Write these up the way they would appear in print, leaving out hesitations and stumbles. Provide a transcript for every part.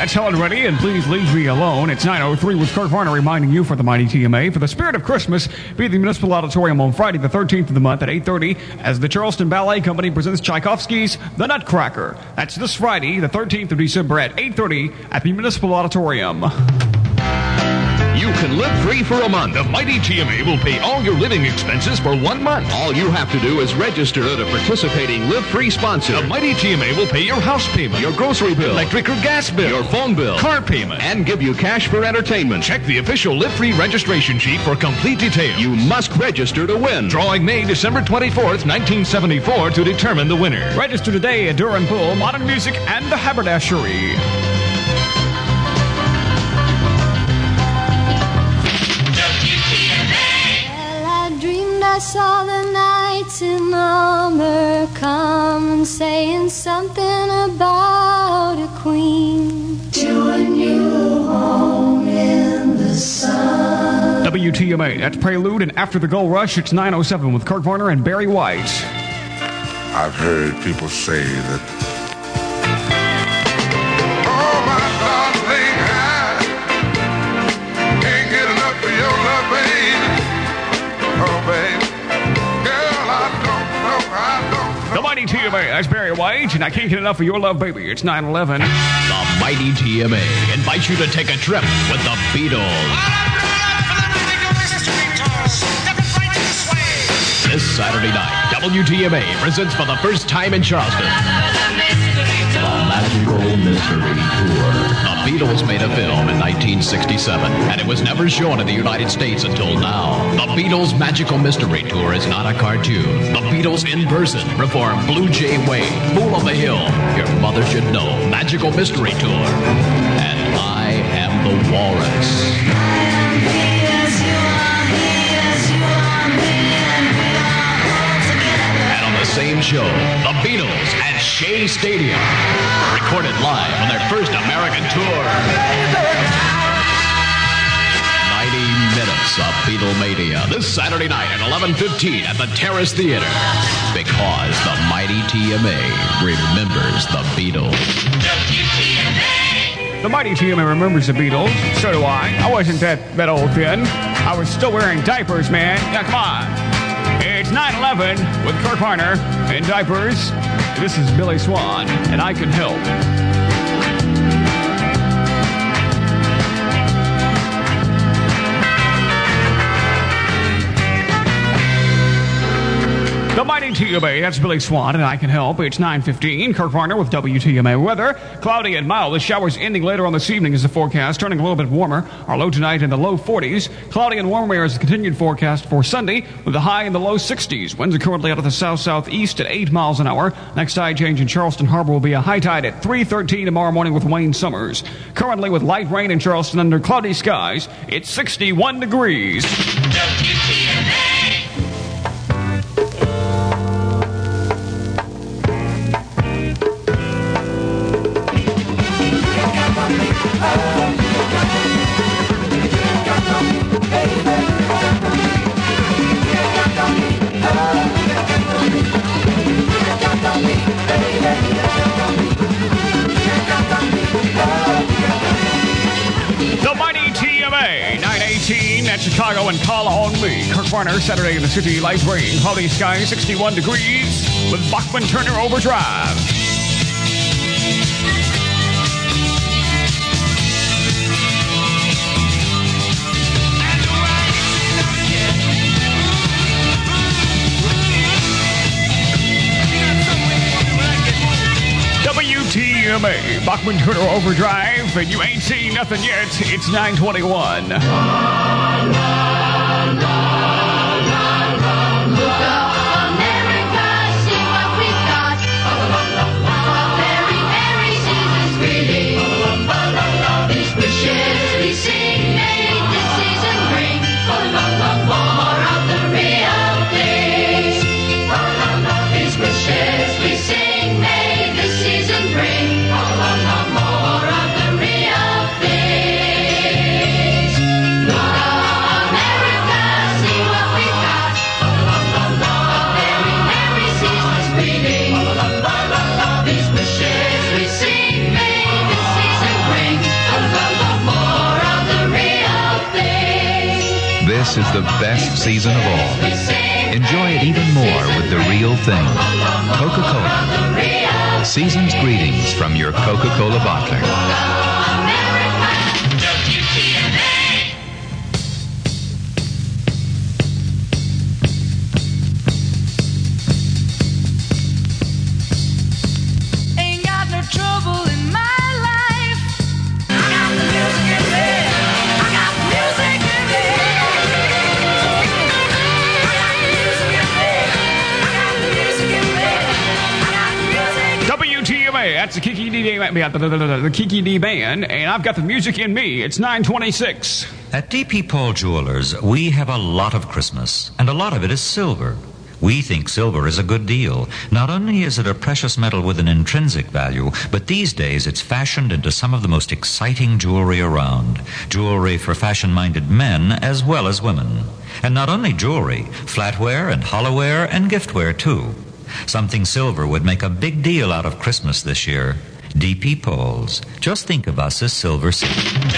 That's Helen Reddy, and Please Leave Me Alone. It's 9:03 with Kurt Varner reminding you for the Mighty TMA. For the spirit of Christmas, be at the Municipal Auditorium on Friday the 13th of the month at 8:30 as the Charleston Ballet Company presents Tchaikovsky's The Nutcracker. That's this Friday, the 13th of December at 8:30 at the Municipal Auditorium. You can live free for a month. The Mighty TMA will pay all your living expenses for 1 month. All you have to do is register at a participating Live Free sponsor. The Mighty TMA will pay your house payment, your grocery bill, electric or gas bill, your phone bill, car payment, and give you cash for entertainment. Check the official Live Free registration sheet for complete details. You must register to win. Drawing May December 24th, 1974 to determine the winner. Register today at Durham Pool, Modern Music, and the Haberdashery. I saw the knights in armor come saying something about a queen to a new home in the sun. WTMA, that's Prelude, and after the Gold Rush, it's 9:07 with Kurt Varner and Barry White. I've heard people say that The Mighty TMA, that's Barry White, and I can't get enough of your love, baby. It's 9:11. The Mighty TMA invites you to take a trip with the Beatles. This Saturday night, WTMA presents for the first time in Charleston the Magical Mystery Tour. The Beatles made a film in 1967, and it was never shown in the United States until now. The Beatles Magical Mystery Tour is not a cartoon. The Beatles in person perform Blue Jay Way, Fool on the Hill, Your Mother Should Know, Magical Mystery Tour, and I Am the Walrus. Same show, The Beatles at Shea Stadium. Recorded live on their first American tour. 90 minutes of Beatlemania this Saturday night at 11:15 at the Terrace Theater. Because the Mighty TMA remembers the Beatles. The Mighty TMA remembers the Beatles. So do I. I wasn't that old then. I was still wearing diapers, man. Yeah, come on. It's 9:11 with Kurt Varner in diapers. This is Billy Swan, and I Can Help. The Mighty TMA, that's Billy Swan, and I Can Help. It's 9:15. Kurt Varner with WTMA weather. Cloudy and mild. The showers ending later on this evening is the forecast, turning a little bit warmer. Our low tonight in the low 40s. Cloudy and warmer is the continued forecast for Sunday with a high in the low 60s. Winds are currently out of the south-southeast at 8 miles an hour. Next tide change in Charleston Harbor will be a high tide at 3:13 tomorrow morning with Wayne Summers. Currently with light rain in Charleston under cloudy skies, it's 61 degrees. WTMA. The Mighty TMA, 9:18 at Chicago and Call on Me. Kurt Varner, Saturday in the city, light rain, cloudy skies, 61 degrees with Bachman Turner Overdrive. WTMA, Bachman Turner Overdrive, and you ain't seen nothing yet. It's 9:21. More of the real things. This is the best season of all. Enjoy it even more with the real thing. Coca-Cola. Season's greetings from your Coca-Cola bottler. That's the Kiki D Band, and I've got the music in me. It's 9:26. At D.P. Paul Jewelers, we have a lot of Christmas, and a lot of it is silver. We think silver is a good deal. Not only is it a precious metal with an intrinsic value, but these days it's fashioned into some of the most exciting jewelry around. Jewelry for fashion-minded men as well as women. And not only jewelry, flatware and hollowware and giftware too. Something silver would make a big deal out of Christmas this year. D.P. Paul's. Just think of us as Silver City.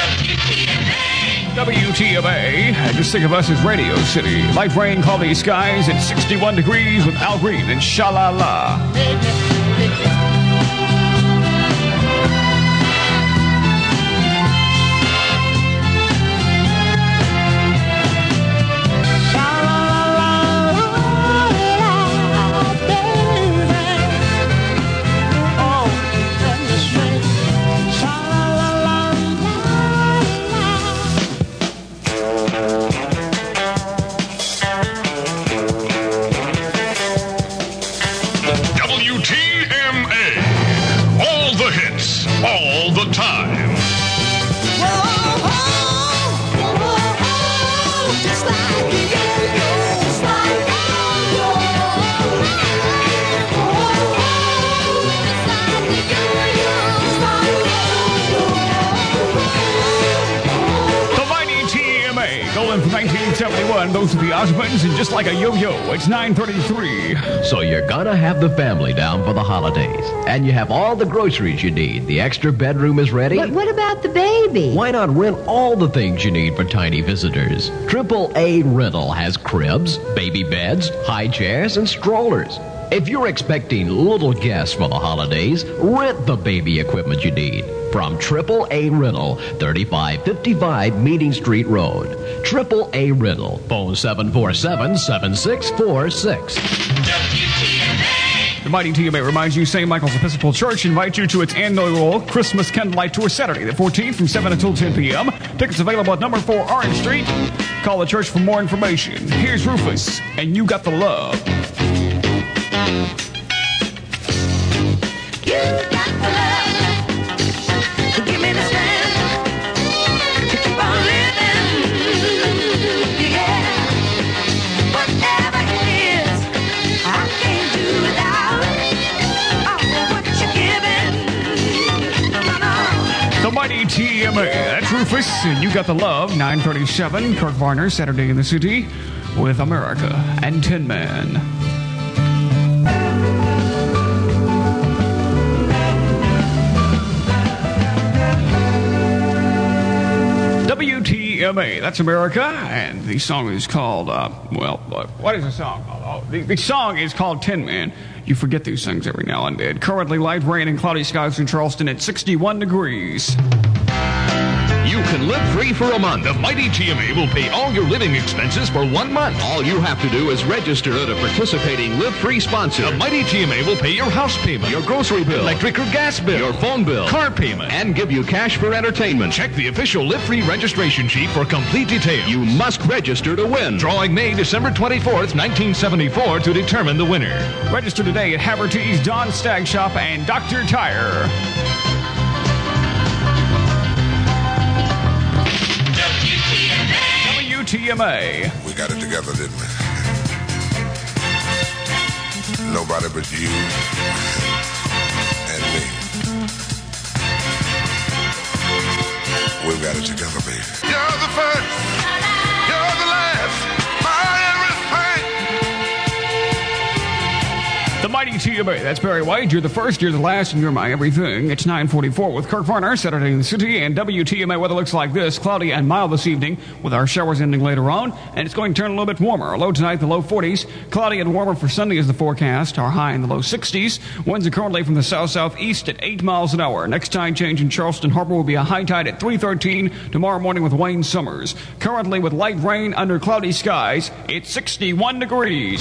WTMA. Just think of us as Radio City. Light, rain, cloudy skies at 61 degrees with Al Green and Sha-La-La. All the time. Golden from 1971. Those are the Osmonds, and just like a yo-yo, it's 9:33. So you're gonna have the family down for the holidays, and you have all the groceries you need. The extra bedroom is ready. But what about the baby? Why not rent all the things you need for tiny visitors? AAA Rental has cribs, baby beds, high chairs, and strollers. If you're expecting little guests for the holidays, rent the baby equipment you need from AAA Rental, 3555 Meeting Street Road. AAA Rental, phone 747-7646. The Mighty TMA reminds you St. Michael's Episcopal Church invites you to its annual Christmas Candlelight Tour Saturday the 14th from 7 until 10 p.m. Tickets available at number 4 Orange Street. Call the church for more information. Here's Rufus, and You Got the Love. You got the love. Give me the strength to keep on living. Yeah. Whatever it is, I can't do without what you're giving. No. The Mighty TMA. That's Rufus, and You Got the Love. 9:37. Kirk Varner, Saturday in the City with America and Tin Man. WTMA, that's America, and the song is called, what is the song? The song is called Tin Man. You forget these things every now and then. Currently light, rain, and cloudy skies in Charleston at 61 degrees. You can live free for a month. The Mighty TMA will pay all your living expenses for 1 month. All you have to do is register at a participating Live Free sponsor. The Mighty TMA will pay your house payment, your grocery bill, electric or gas bill, your phone bill, car payment, and give you cash for entertainment. Check the official Live Free registration sheet for complete details. You must register to win. Drawing May December 24th, 1974 to determine the winner. Register today at Haverty's, Don Stag Shop, and Dr. Tire. WTMA. We got it together, didn't we? Nobody but you and me. We've got it together, baby. You're the first, you're the last, my everything. The Mighty TMA. That's Barry White. You're the first, you're the last, and you're my everything. It's 9:44 with Kirk Varner, Saturday in the City, and WTMA weather looks like this. Cloudy and mild this evening, with our showers ending later on, and it's going to turn a little bit warmer. Our low tonight, the low 40s. Cloudy and warmer for Sunday is the forecast. Our high in the low 60s. Winds are currently from the south-southeast at 8 miles an hour. Next tide change in Charleston Harbor will be a high tide at 3:13 tomorrow morning with Wayne Summers. Currently with light rain under cloudy skies, it's 61 degrees.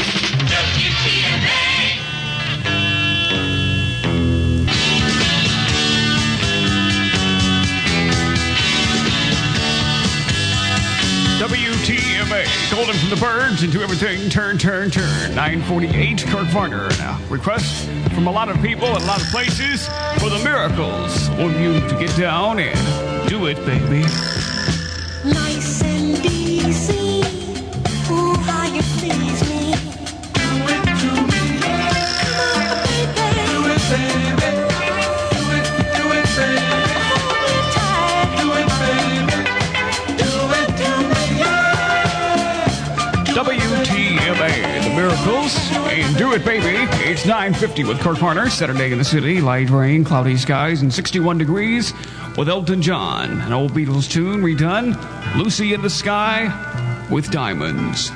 WTMA, golden from the birds into everything, turn, turn, turn. 9:48, Kirk Varner. Now, request from a lot of people at a lot of places for the miracles. Want you to get down and do it, baby. Nice and easy. Ooh, how you please me. Do it to me, yeah. Come on, baby. Do it, baby. Do it, baby. Hold me tight. Do it, baby. Do it to me, yeah. WTMA, the miracles, and do it, baby. It's 9:50 with Kirk Varner, Saturday in the City. Light rain, cloudy skies, and 61 degrees with Elton John. An old Beatles tune redone, Lucy in the Sky with Diamonds.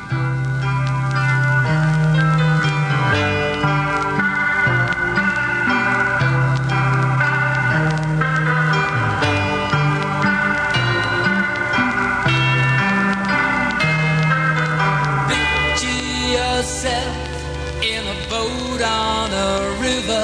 Picture yourself in a boat on a river.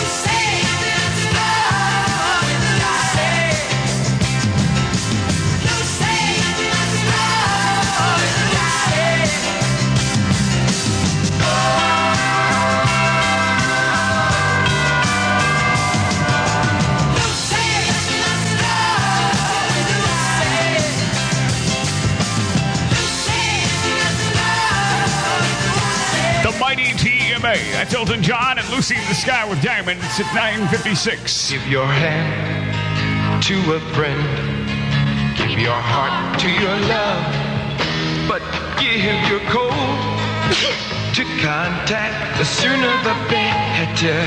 Mighty TMA. That's Elton John and Lucy in the Sky with Diamonds at 9:56. Give your hand to a friend. Give your heart to your love. But give your cold to contact. The sooner the better.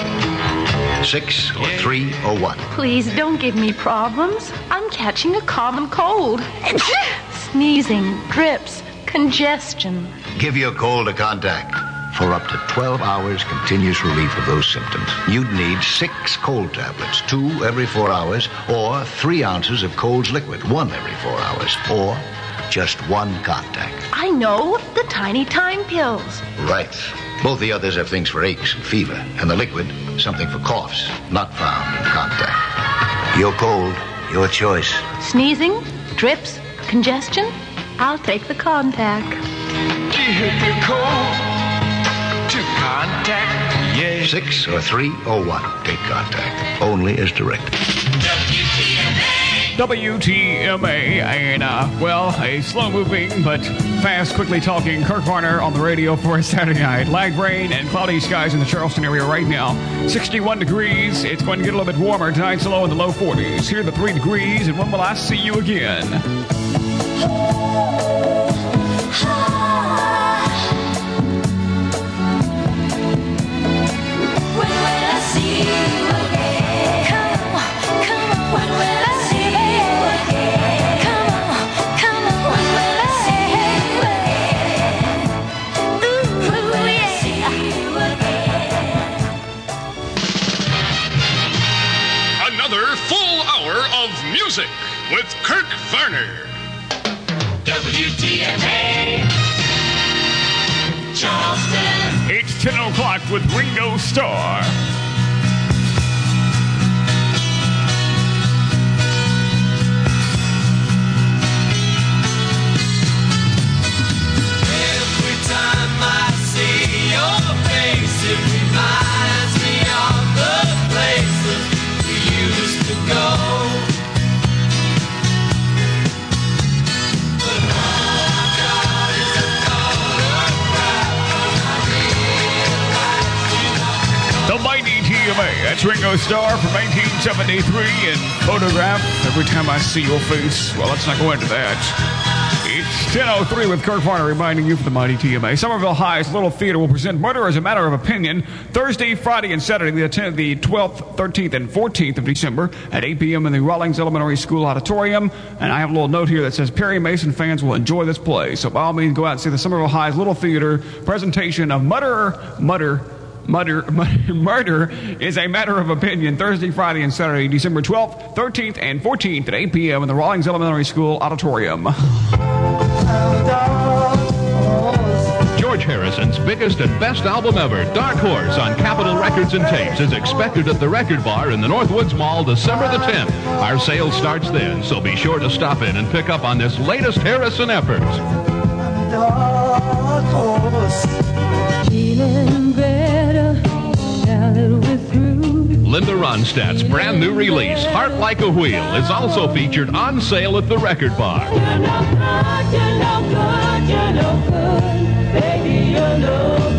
6 or 3 or 1. Please don't give me problems. I'm catching a common cold. Sneezing, drips, congestion. Give your cold a contact. For up to 12 hours continuous relief of those symptoms, you'd need 6 cold tablets, 2 every 4 hours, or 3 ounces of Cold's liquid, 1 every 4 hours, or just 1 contact. I know, the tiny time pills. Right. Both the others have things for aches and fever, and the liquid, something for coughs, not found in contact. Your cold, your choice. Sneezing, drips, congestion? I'll take the contact. Give your cold to contact. Yeah. 6 or 3 or 1. Take contact. Only as directed. WTMA, and, well, a slow-moving but fast, quickly talking Kirk Varner on the radio for a Saturday night. Light rain and cloudy skies in the Charleston area right now. 61 degrees. It's going to get a little bit warmer. Tonight's low in the low 40s. Here are the 3 degrees, and when will I see you again? Music with Kirk Varner. WTMA Charleston. It's 10 o'clock with Ringo Starr. Every time I see your face, it reminds me of the places we used to go. That's Ringo Starr from 1973 and Photograph. Every time I see your face. Well, let's not go into that. It's 10:03 with Kirk Varner reminding you for the Mighty TMA. Somerville High's Little Theater will present Murder as a Matter of Opinion Thursday, Friday, and Saturday, the 12th, 13th, and 14th of December at 8 p.m. in the Rawlings Elementary School Auditorium. And I have a little note here that says Perry Mason fans will enjoy this play. So by all means, go out and see the Somerville High's Little Theater presentation of Murder is a Matter of Opinion Thursday, Friday, and Saturday, December 12th, 13th, and 14th at 8 p.m. in the Rawlings Elementary School Auditorium. George Harrison's biggest and best album ever, Dark Horse, on Capitol Records and Tapes, is expected at the Record Bar in the Northwoods Mall December the 10th. Our sale starts then, so be sure to stop in and pick up on this latest Harrison effort. Dark horse. Feeling better now that we're through. Linda Ronstadt's brand new release, Heart Like a Wheel, is also featured on sale at the Record Bar. You're no good, you're no good, you're no good. Baby, you're no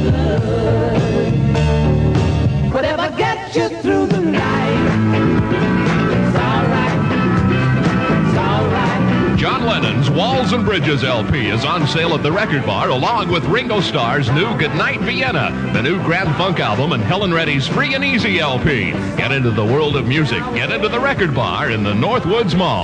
good. Whatever gets you through the night, it's alright, it's alright. John Lennon's Walls and Bridges LP is on sale at the Record Bar, along with Ringo Starr's new Goodnight Vienna, the new Grand Funk album, and Helen Reddy's Free and Easy LP. Get into the world of music. Get into the Record Bar in the Northwoods Mall.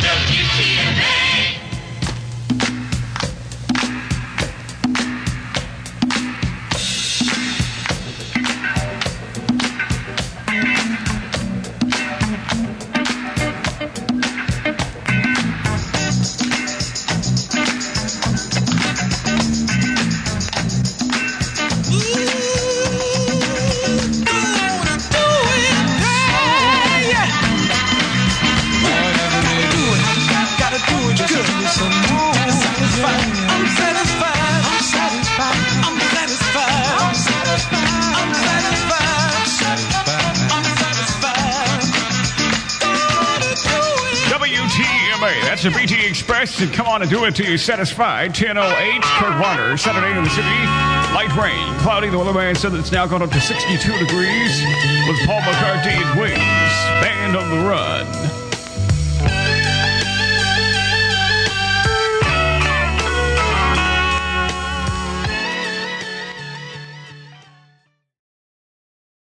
That's the BT Express, and come on and do it till you're satisfied. 10:08, Kirk Varner, Saturday in the city. Light rain, cloudy. The weatherman said that it's now gone up to 62 degrees with Paul McCartney and Wings. Band on the Run.